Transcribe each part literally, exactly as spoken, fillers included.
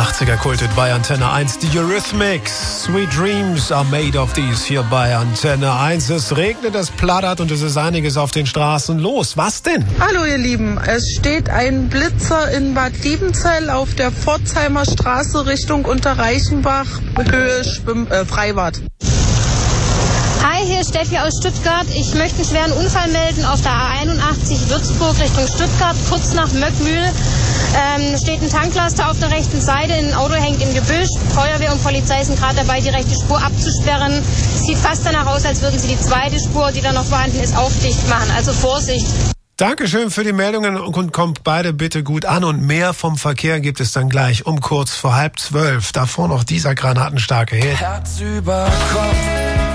achtziger Kultet bei Antenne eins, die Eurythmics. Sweet Dreams are made of these hier bei Antenne eins. Es regnet, es plattert und es ist einiges auf den Straßen los. Was denn? Hallo ihr Lieben, es steht ein Blitzer in Bad Liebenzell auf der Pforzheimer Straße Richtung Unterreichenbach, Höhe Schwimm, äh, Freibad. Hi, hier ist Steffi aus Stuttgart. Ich möchte einen schweren Unfall melden auf der A einundachtzig Würzburg Richtung Stuttgart, kurz nach Möckmühl. Ähm, steht ein Tanklaster auf der rechten Seite, ein Auto hängt im Gebüsch. Feuerwehr und Polizei sind gerade dabei, die rechte Spur abzusperren. Sieht fast danach aus, als würden sie die zweite Spur, die da noch vorhanden ist, auch dicht machen. Also Vorsicht. Dankeschön für die Meldungen und kommt beide bitte gut an. Und mehr vom Verkehr gibt es dann gleich um kurz vor halb zwölf. Davor noch dieser granatenstarke Hit. Herz über Kopf.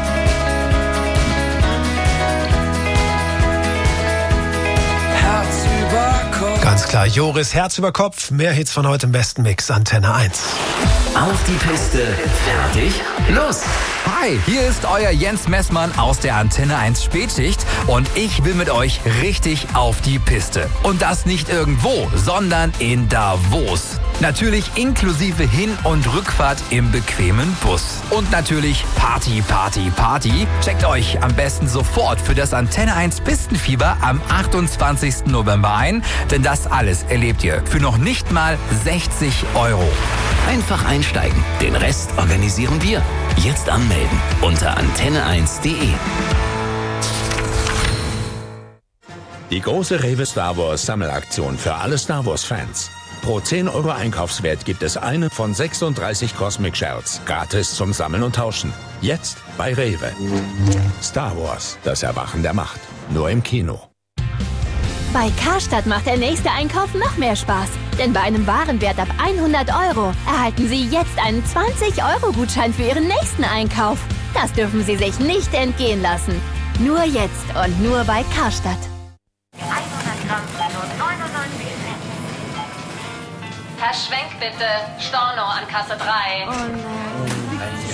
Ganz klar, Joris, Herz über Kopf. Mehr Hits von heute im besten Mix, Antenne eins. Auf die Piste, fertig, los! Hi, hier ist euer Jens Messmann aus der Antenne eins Spätschicht und ich will mit euch richtig auf die Piste. Und das nicht irgendwo, sondern in Davos. Natürlich inklusive Hin- und Rückfahrt im bequemen Bus. Und natürlich Party, Party, Party. Checkt euch am besten sofort für das Antenne eins Pistenfieber am achtundzwanzigsten November ein, denn das alles erlebt ihr für noch nicht mal sechzig Euro. Einfach einsteigen, den Rest organisieren wir. Jetzt anmelden unter antenne eins punkt de. Die große Rewe Star Wars Sammelaktion für alle Star Wars Fans. Pro zehn Euro Einkaufswert gibt es eine von sechsunddreißig Cosmic Shells gratis zum Sammeln und Tauschen. Jetzt bei Rewe. Star Wars, das Erwachen der Macht. Nur im Kino. Bei Karstadt macht der nächste Einkauf noch mehr Spaß. Denn bei einem Warenwert ab hundert Euro erhalten Sie jetzt einen zwanzig Euro Gutschein für Ihren nächsten Einkauf. Das dürfen Sie sich nicht entgehen lassen. Nur jetzt und nur bei Karstadt. hundert Gramm für nur neunundneunzig Cent. Herr Schwenk bitte, Storno an Kasse drei. Oh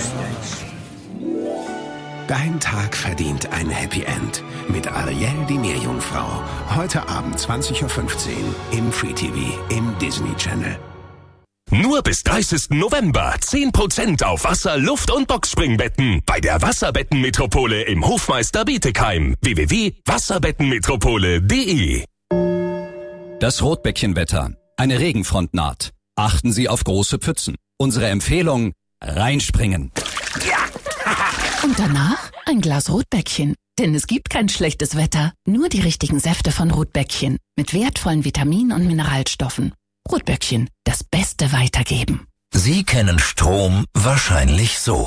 Dein Tag verdient ein Happy End mit Ariel, die Meerjungfrau. Heute Abend zwanzig Uhr fünfzehn im Free T V im Disney Channel. Nur bis dreißigsten November zehn Prozent auf Wasser-, Luft- und Boxspringbetten bei der Wasserbettenmetropole im Hofmeister Bietigheim. w w w punkt wasserbettenmetropole punkt de. Das Rotbäckchenwetter. Eine Regenfront naht. Achten Sie auf große Pfützen. Unsere Empfehlung: reinspringen. Ja. Und danach ein Glas Rotbäckchen. Denn es gibt kein schlechtes Wetter, nur die richtigen Säfte von Rotbäckchen mit wertvollen Vitaminen und Mineralstoffen. Rotbäckchen, das Beste weitergeben. Sie kennen Strom wahrscheinlich so.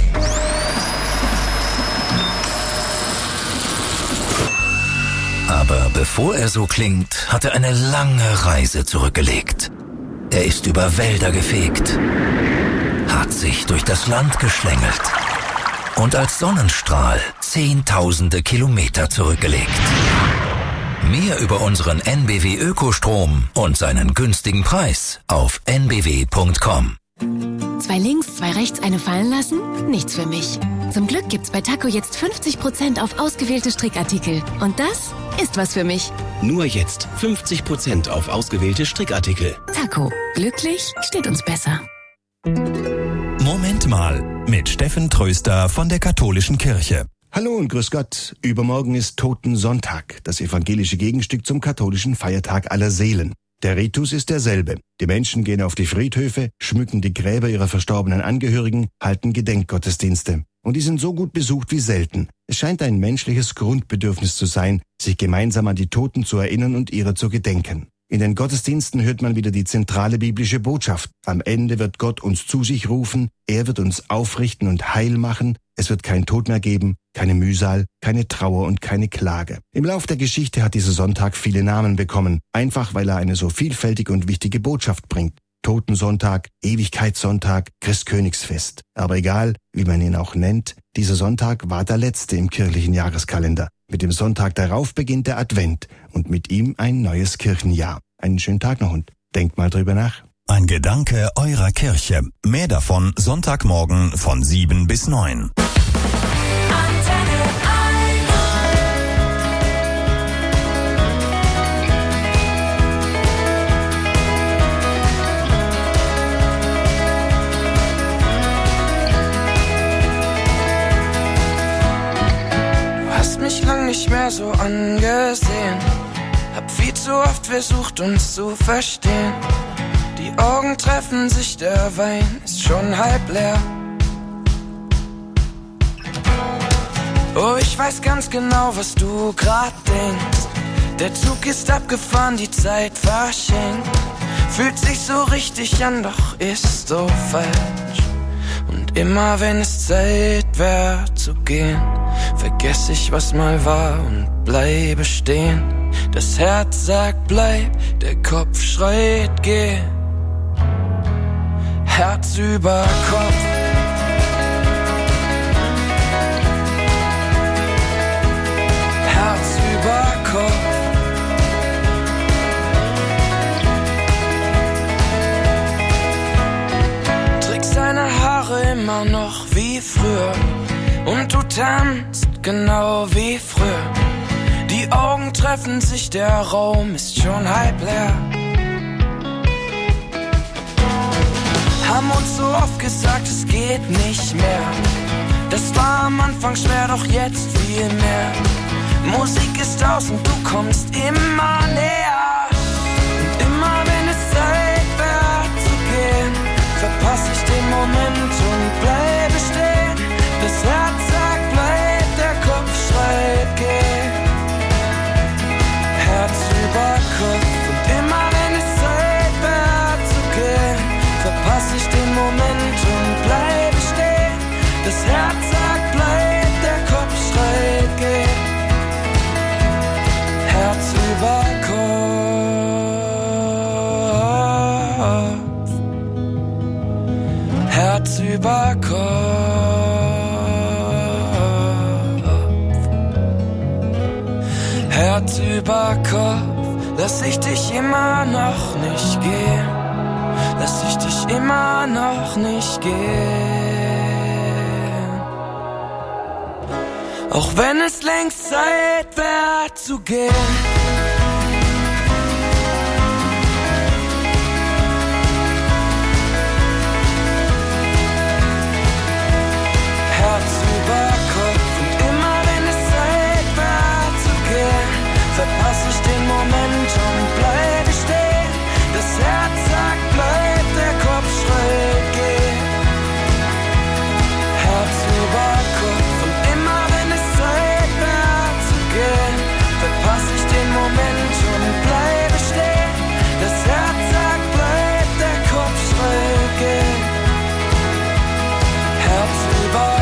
Aber bevor er so klingt, hat er eine lange Reise zurückgelegt. Er ist über Wälder gefegt, hat sich durch das Land geschlängelt und als Sonnenstrahl zehntausende Kilometer zurückgelegt. Mehr über unseren N B W Ökostrom und seinen günstigen Preis auf n b w punkt com. Zwei links, zwei rechts, eine fallen lassen? Nichts für mich. Zum Glück gibt's bei Taco jetzt fünfzig Prozent auf ausgewählte Strickartikel. Und das ist was für mich. Nur jetzt fünfzig Prozent auf ausgewählte Strickartikel. Taco. Glücklich steht uns besser. Moment mal mit Steffen Tröster von der Katholischen Kirche. Hallo und grüß Gott. Übermorgen ist Totensonntag, das evangelische Gegenstück zum katholischen Feiertag aller Seelen. Der Ritus ist derselbe. Die Menschen gehen auf die Friedhöfe, schmücken die Gräber ihrer verstorbenen Angehörigen, halten Gedenkgottesdienste. Und die sind so gut besucht wie selten. Es scheint ein menschliches Grundbedürfnis zu sein, sich gemeinsam an die Toten zu erinnern und ihrer zu gedenken. In den Gottesdiensten hört man wieder die zentrale biblische Botschaft. Am Ende wird Gott uns zu sich rufen, er wird uns aufrichten und heil machen, es wird kein Tod mehr geben, keine Mühsal, keine Trauer und keine Klage. Im Lauf der Geschichte hat dieser Sonntag viele Namen bekommen, einfach weil er eine so vielfältige und wichtige Botschaft bringt. Totensonntag, Ewigkeitssonntag, Christkönigsfest. Aber egal, wie man ihn auch nennt, dieser Sonntag war der letzte im kirchlichen Jahreskalender. Mit dem Sonntag darauf beginnt der Advent und mit ihm ein neues Kirchenjahr. Einen schönen Tag noch und denkt mal drüber nach. Ein Gedanke eurer Kirche. Mehr davon Sonntagmorgen von sieben bis neun. nicht mehr so angesehen. Hab viel zu oft versucht, uns zu verstehen. Die Augen treffen sich, der Wein ist schon halb leer. Oh, ich weiß ganz genau, was du grad denkst. Der Zug ist abgefahren, die Zeit verschenkt. Fühlt sich so richtig an, doch ist so falsch. Und immer wenn es Zeit wär zu gehen, vergess ich, was mal war und bleibe stehen. Das Herz sagt bleib, der Kopf schreit geh. Herz über Kopf. Herz über Kopf. Trägst deine Haare immer noch wie früher und du tanzt genau wie früher. Die Augen treffen sich, der Raum ist schon halb leer. Haben uns so oft gesagt, es geht nicht mehr. Das war am Anfang schwer, doch jetzt viel mehr. Musik ist aus und du kommst immer näher. Und immer wenn es Zeit wär zu gehen, verpass ich den Moment und bleibe stehen. Das Herz sagt bleib, der Kopf schreit geh. Herz über Kopf. Und immer wenn es Zeit wär zu gehen, verpass ich den Moment und bleibe stehen. Das Herz sagt bleib, der Kopf schreit geh. Herz über Kopf. Herz über Kopf. Herz über Kopf. Lass ich dich immer noch nicht gehen. Lass ich dich immer noch nicht gehen. Auch wenn es längst Zeit wär zu gehen. Herz über Kopf. Und immer wenn es Zeit wär zu gehen, verpass ich den Moment und bleibe stehen. Das Herz sagt bleib, der Kopf schreit geh. Herz über Kopf. Und immer wenn es Zeit wär zu gehen, verpass ich den Moment und bleibe stehen. Das Herz sagt bleib, der Kopf schreit geh. Herz über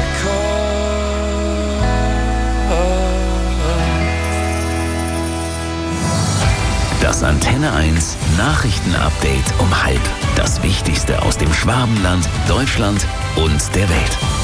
Das Antenne eins Nachrichtenupdate um halb. Das Wichtigste aus dem Schwabenland, Deutschland und der Welt.